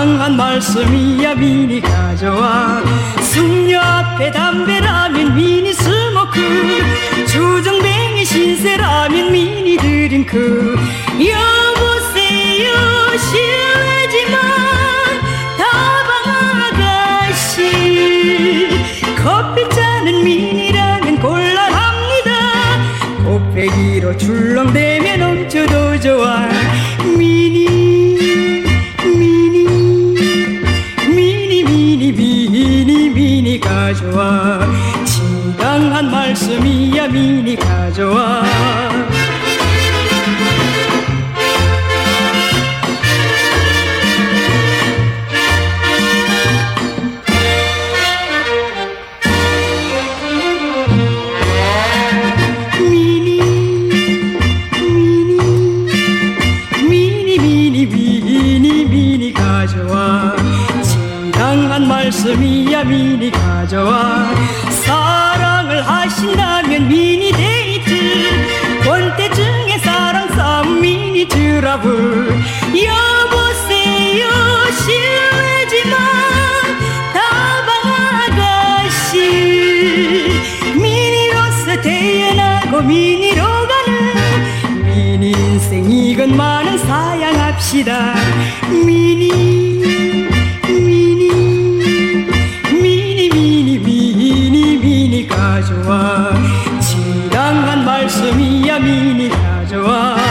지당한 말씀이야 미니 가져와. 숙녀 앞에 담배라면 미니 스모크, 주정뱅이 신세라면 미니 드링크. 여보세요 실례지만 다방 아가씨, 커피잔은 미니라면 곤란합니다. 곱빼기로 출렁대면 엄쳐도 좋아. 미니 미니 가져와. 지당한 말씀이야 미니 가져와. 미니 가져와. 지당한 말씀이야 미니 가져와. 사랑을 하신다면 미니 데이트, 권태증의 사랑 싸움 미니 트러블. 여보세요 실례지만 다방 아가씨, 미니로서 태어나고 미니로 가는 미니 인생 이것만은 사양합시다. 미니 가져와. 지당한 말씀이야 미니 가져와.